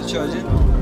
Че, один?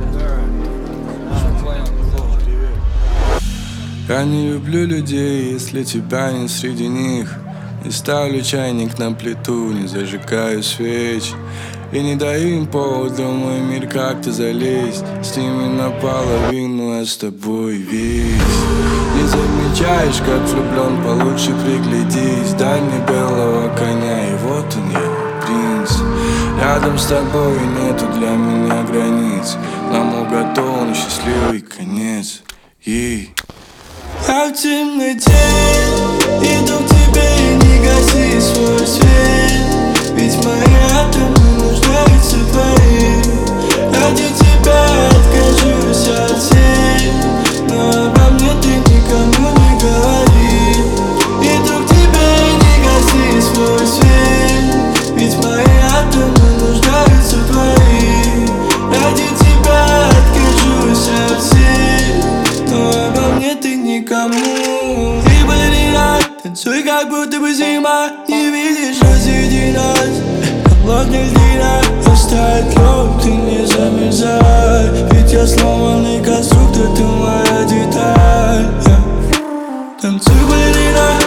Я не люблю людей, если тебя нет среди них. Не ставлю чайник на плиту, не зажигаю свеч. И не даю им повода в мой мир как-то залезть. С ними наполовину, а с тобой весь. Не замечаешь, как влюблен, получше приглядись. Дай мне белого коня, и вот он я, принц. Рядом с тобой нету для меня границ. Нам уготован счастливый конец. Я в темноте иду к тебе и не гаси свой свет. Ведь мои атомы нуждаются в твоих. Ради тебя откажусь от всех, но обо мне ты никому не говори. Иду к тебе и не гаси свой свет. Ведь мои атомы нуждаются в твоих. Ради тебя откажусь от всех, но обо мне ты никому. И балерина, танцуй, как будто бы зима. Не видишь, разъеди нас. Холодная льдина, оставь лед, ты не замерзай. Ведь я сломанный конструктор, ты моя деталь. Танцуй, балерина,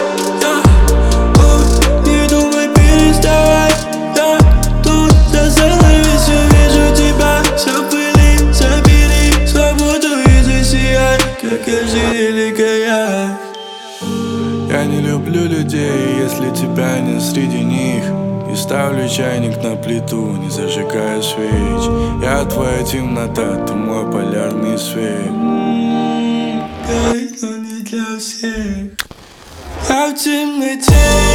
не думай переставай. Тут за занавесью вижу тебя. Все в пыли, забери свободу и засияй, как великая. Я не люблю людей, если тебя нет среди них. И ставлю чайник на плиту, не зажигаю свеч. Я твоя темнота, ты мой полярный свет. Горит, но не для всех. Я в темноте